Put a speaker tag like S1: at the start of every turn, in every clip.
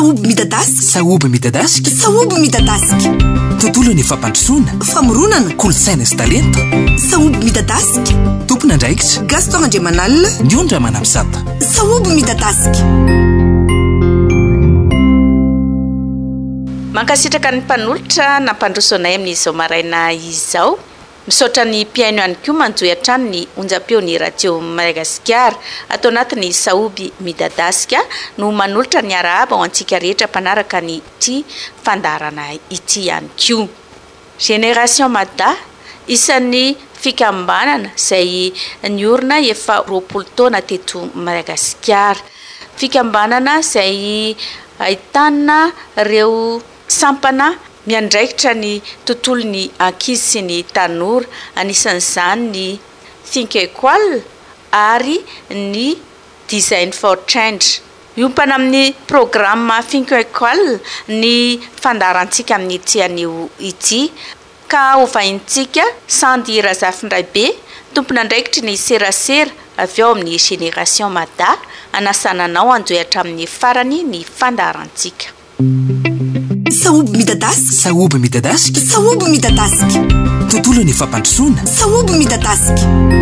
S1: Saoby midadasika.
S2: Saoby midadasika.
S1: Saoby midadasika.
S2: Tontolo ny fampandrosoana,
S1: famoronana,
S2: kolontsaina sy talenta.
S1: Saoby midadasika.
S2: Tompona andraikitra
S1: Gaston Andriamanalina,
S2: Ndiondra Manamsata.
S1: Saoby midadasika.
S3: Mankasitraka ny mpanolotra nampandrosoanay amin'izao maraina izao. Misaotra ny mpiaino ihany koa manjoy hatrany ny onjam-peo ny radio Madagasikara atao anatin'ny Saoby midadasika no manolotra ny arahaba ho antsika rehetra mpanaraka ny ity fandarana ity ihany koa. Génération Mada isan'ny fikambanana izay niorina efa 20 taona teto Madagasikara. Fikambanana izay ahitana ireo sampana miandraikitra ny tontolo ny ankizy sy ny tanora, anisan'izany ny Think Equal ary ny Design for Change. Iompana amin'ny programma Think Equal ny fandarantsika amin'ny ity anio ity ka ovaintsika Sandy Razafindraibe, tompona andraikitry ny serasera avy ao amin'ny Génération Mada, anasananao anjoy hatramin'ny farany ny fandarantsika.
S1: Saoby midadasika.
S2: Saoby midadasika.
S1: Saoby midadasika.
S2: Tontolo ny fampandrosoana,
S1: Saoby midadasika.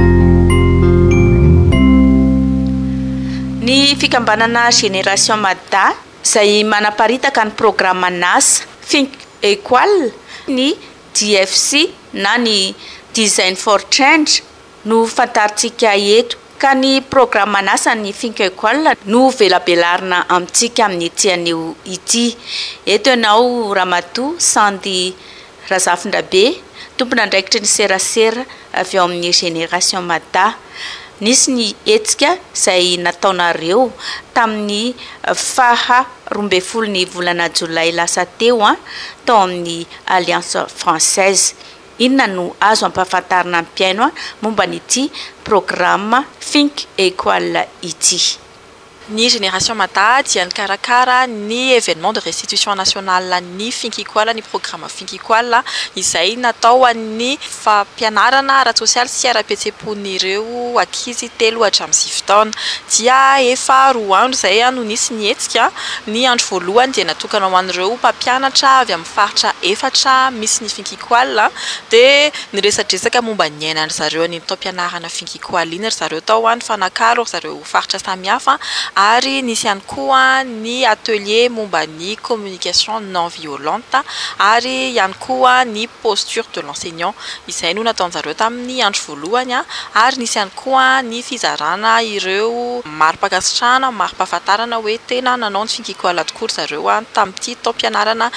S3: Ny fikambanana Génération Mada izay manaparitaka ny programma NASA Think Equal, ny DFC na ny Design for Change no fantaritsika eto. Ka ny programma NASA ny Think Equal no velabelarina amintsika amin'ny ity anio ity. Eto ianao Ramatoa Sandy Razafindrabe, tompona andraikitry ny serasera avy ao amin'ny Génération Mada. Nisy ny hetsika izay nataonareo tamin'ny faha 12 ny volana Jolay lasa teo tao amin'ny Alliance Française. Inona no azo ampahafantarina ny mpiaino momba n'ity programma Think Equal ity.
S4: Ni Génération Mada dia nikarakara ny événement de restitution nationale ny Think Equal, ny programme Think Equal izay natao an'ny fampianarana ara-tsosialy sy ara-petsepon'ireo ankizy 3 hatramin'ny 7 taona. Dia efa 2 andro izay no nisy ny hetsika. Ny andro voalohany dia natokana ho an'ireo mpampianatra avy amin'ny faritra 4 misy ny Think Equal dia niresadresaka momba ny ainan'ny zareo ny taom-pianarana Think Equal iny. Zareo tao ny fanakalo zareo faritra samihafa. Ary nisy ihany koa ny atelier momba ny communication non violente ary ihany koa ny posture de l'enseignant izay no nataon'zareo tamin'ny andro voalohany. Ary nisy ihany koa ny fizarana ireo mari-pakasitrahana, mari-pahafantarana hoe tena nanao ny Think Equal tokoa zareo tamin'ity taom-pianarana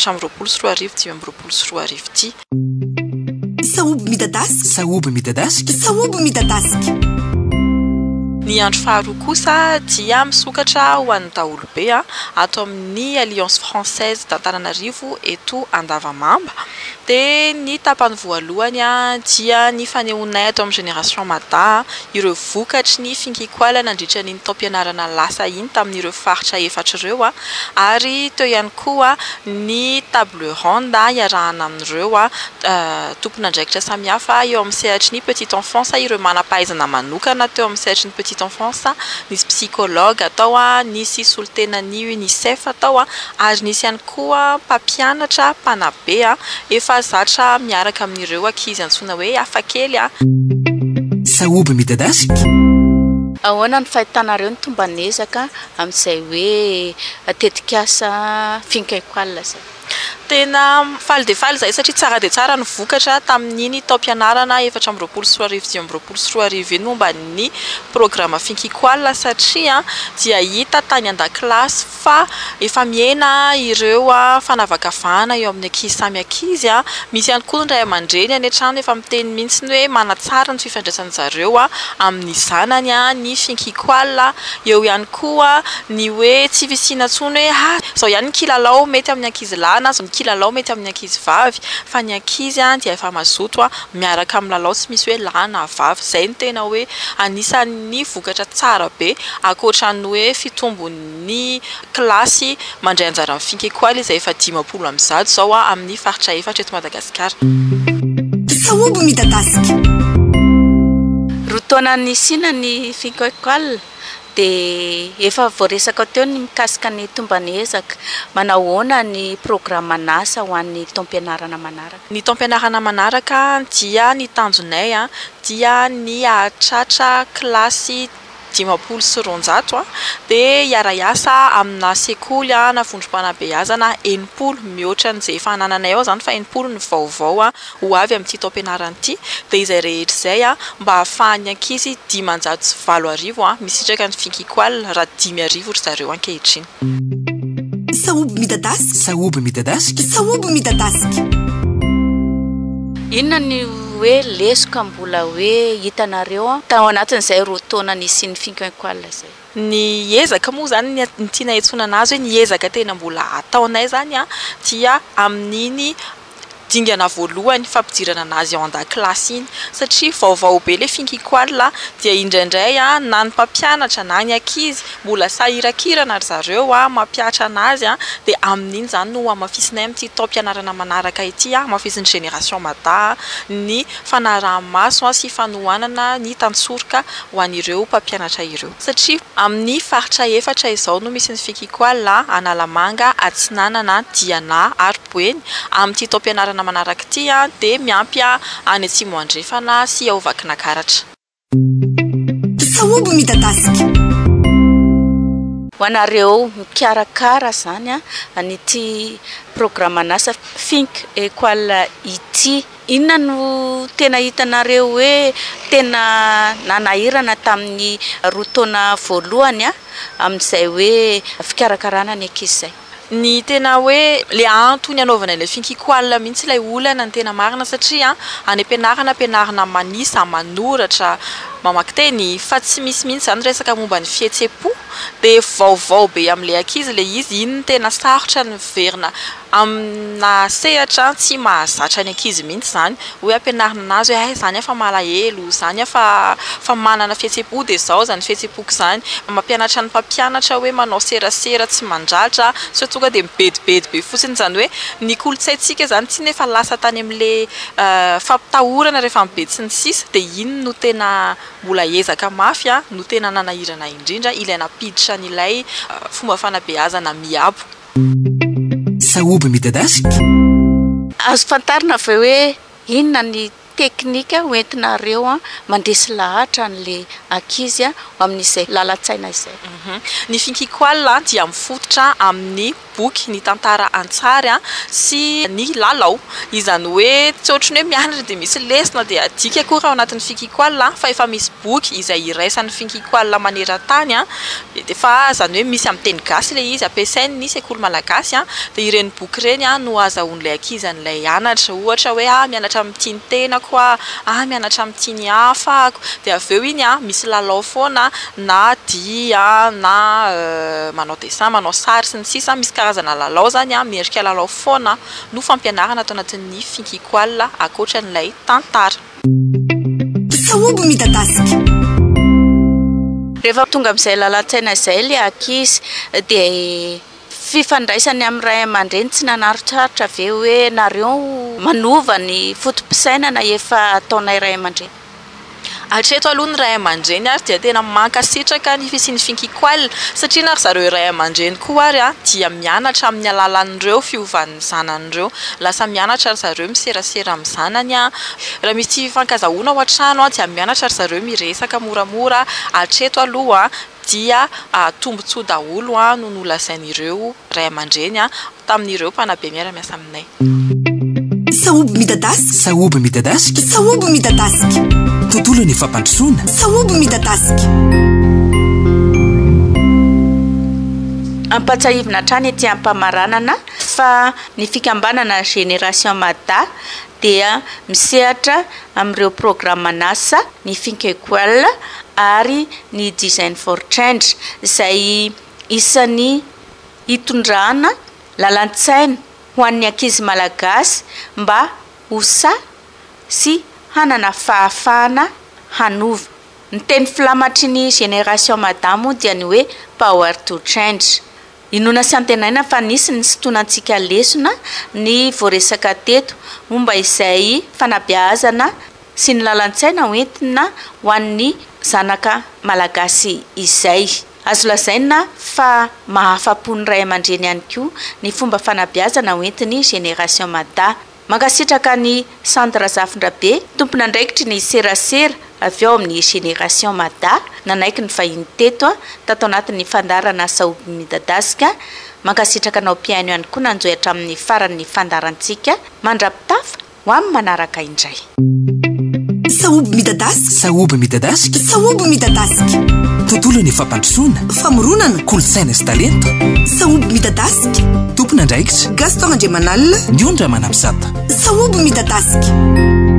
S4: 424 ity.
S1: Saoby midadasika.
S2: Saoby midadasika.
S1: Saoby midadasika.
S4: Ny andro faharoa kosa dia misokatra ho an'ny daholobe ato amin'ny Alliance Française d'Antananarivo eto Andavamamba. Dia ny tapany voalohany dia ny fanehoanay ato amin'ny Génération Mada ireo vokatry ny Think Equal nandritra ny taom-pianarana lasa iny tamin'ireo faritra 4 ireo. Ary teo ihany koa ny table ronde iarahana amin'ireo tompona andraikitra samihafa eo amin'ny sehatry ny petite enfance, ireo manam-pahaizana manokana teo amin'ny sehatry ny petite enfance. Nisy psychologue atao, nisy solitena ny UNICEF atao, ary nisy ihany koa mpampianatra mpanabe efa zatra miaraka amin'ireo ankizy antsoina hoe hafakely.
S2: Saoby midadasika.
S3: Ahoana ny fahitanareo ny tombanezaka amin'izay hoe tetikasa Think Equal zay?
S4: Tena faly de faly zay satria tsara de tsara ny vokatra tamin'iny taom-pianarana 424 iny momba ny programma Think Equal satria dia hita tany an-dakilasy fa efa miena ireo fanavakavahana eo amin'ny ankizy samy ankizy. Misy ihany koa ny ray aman-dreny any an-trano efa miteny mihitsy ny hoe manatsara ny fifandraisan'ny zareo amin'ny zanany ny Think Equal. Eo ihany koa ny hoe tsy visina intsony hoe zao ihany ny kilalao mety amin'ny ankizy lahy na zao kilalao mety amin'ny ankizy vavy, fa ny ankizy dia efa mazoto miaraka amin'ny lalao tsy misy hoe lahy na vavy. Zay ny tena hoe anisan'ny vokatra tsara be ankoatran'ny hoe fitombon'ny klasy mandray anjara amin'ny Think Equal izay efa 50 am'zado zao amin'ny faritra 4 eto Madagasikara.
S1: Saoby midadasika.
S3: Rotaona ny sina ny Think Equal dia efa voaresaka teo ny mikasika ny tombany ezaka manao ahoana ny programme nasa ho an'ny taom-pianarana manaraka.
S4: Ny taom-pianarana manaraka dia ny tanjonay dia ny atratra klasy 590 dia iara-iasa amina sekoly na vondrom-panabeazana 80 mihoatra n'izay efa anananay ao zany fa 80 ny vaovao ho avy amin'ity taom-pianarana ity dia izay rehetra izay mba hahafahan'ny ankizy 507 misitraka ny finkikoalina raha 5,000 ry zareo ankehitriny.
S1: Saoby midadasika.
S2: Saoby midadasika.
S1: Saoby midadasika.
S3: Inona ny hoe lesoka mbola hoe hitanareo tao anatin'izay roa taona nisy ny finkikoalina izay?
S4: Ny ezaka moa zany ny tiana hiantsona anazy hoe ny ezaka tena mbola ataonay zany dia amin'iny dingana voalohany fampidirana anazy ao an-dakilasy iny satria vaovao be le finkikoalina dia indraindray na ny mpampianatra na ny ankizy mbola sahirakirana ry zareo mampiatra anazy dia amin'iny zany no amafisinay amin'ity taom-pianarana manaraka ity amafisin'ny génération mata ny fanaraha-maso sy fanohanana ny tantsoroka ho an'ireo mpampianatra ireo satria amin'ny faritra efatra izao no misy ny finkikoalina Analamanga, Atsinanana, Diana ary Boeny amin'ity taom-pianarana manaraka ity dia miampy any Atsimo Andrefana sy ao Vakinakaratra.
S1: Saoby midadasika.
S3: Ho anareo mikarakara zany an'ity programme nasa finkikoalina ity, inona no tena hitanareo hoe tena nanahirana tamin'ny roa taona voalohany amin'izay hoe fikarakarana ny ankizy izay?
S4: Ny tena hoe le antony anaovana ilay finkikoalina mihitsy ilay olana ny tena marina satria any ampianarana manisa manoratra mamaky teny fa tsy misy mihitsy zany resaka momba ny fihetsem-po dia vaovao be amin'ilay ankizy le izy iny tena sarotra ny verina amina sehatra tsy mahazatra ny ankizy mihitsy zany hoe ampianarina anazy hoe zany fa malahelo zany fa manana fihetsem-po dia zao zany fihetsem-poko zany mampianatra ny mpampianatra hoe manao serasera tsy mandratra so tonga dia mibedibedy be fotsiny zany hoe ny kolotsaintsika zany tsy nefa lasa tany amin'le fampitahorana rehefa mibedy sy ny sisa dia iny no tena mbola ezaka mafy no tena nanahirana indrindra ilay napiditra n'ilay fomba fanabeazana miabo.
S2: Saoby midadasika.
S3: Azo fantarina ve hoe inona ny teknika hoentinareo mandresy lahatra n'le ankizy amin'izay lalan-tsaina izay?
S4: Ny finkikoalina dia mifototra amin'ny boky ny tantara an-tsary sy ny lalao izany hoe tsy ohatrany hoe mianatra dia misy lesona dia adika koa raha ao anatin'ny finkikoalina fa efa misy boky izay iraisan'ny finkikoalina maneran-tany dia fa zany hoe misy amin'ny teny gasy ilay izy ampiasainy ny sekoly malagasy dia ireny boky ireny no azahoan'ilay ankizy an'ilay anatra ohatra hoe mianatra amin'ity ny tenako mianatra amin'ity ny hafako dia avy eo iny misy lalao foana na dia na manao dessin manao sary sy ny sisa misy karazana lalao zany mierika lalao foana no fampianarana atao anatin'ny finkikoalina ankoatran'ilay tantara.
S1: Saoby midadasika.
S3: Rehefa tonga amin'izay lalan-tsaina izay le ankizy dia fifandraisany amin'ny ray aman-dreny tsy nanaritraritra ve hoe nareo manova ny fotom-pisainana efa ataonay ray aman-dreny? Hatreto aloha ny ray aman-dreny dia tena mankasitraka ny fisian'ny finkikoalina satria na ry zareo ray aman-dreny koa dia mianatra amin'ny alalan'ireo fiovan'ny zanan'ireo lasa mianatra ry zareo miserasera amin'ny zanany raha misy fankazahoana ao an-trano dia mianatra ry zareo miresaka moramora. Hatreto aloha dia tombontsoa daholo no nolazain'ireo ray aman-dreny tamin'ireo mpanabe miara-miasa aminay.
S1: Saoby midadasika.
S2: Saoby midadasika.
S1: Saoby midadasika.
S2: Tontolo ny fampandrosoana.
S1: Saoby midadasika.
S3: Ampatsahivina hatrany ety ampamaranana fa ny fikambanana génération mata dia misehatra amin'ireo programme nasa ny finkikoalina ary ny design for change izay isan'ny hitondrana lalan-tsaina ho an'ny ankizy malagasy mba hosa sy hanana fahafahana hanova. Ny teny filamatry ny génération madamo dia ny hoe power to change. Inona sy antenaina fa nisy ny sotonantsika lesona ny voaresaka teto momba izay fanabeazana sy ny lalan-tsaina hoentina ho an'ny zanaka malagasy izay. azo lazaina fa mahafapony ray aman-dreny ihany koa ny fomba fanabeazana hoentiny génération mada. Mankasitraka ny centre Zafindrabe tompona andraikitry ny serasera avy eo amin'ny génération mada nanaiky ny vahiny teto tato anatin'ny fandarana Saoby midadasika. Mankasitraka anao piaino ihany koa nanjoy hatramin'ny faran'ny fandarantsika mandrapitafa ho amin'ny manaraka indray.
S1: Saoby midadasika.
S2: Saoby midadasika.
S1: Saoby midadasika.
S2: Tontolo ny fampandrosoana,
S1: famoronana,
S2: kolontsaina sy talenta.
S1: Saoby midadasika.
S2: Tompona andraikitra
S1: Gaston Andriamanalina,
S2: Ndiondra Manamsata.
S1: Saoby midadasika.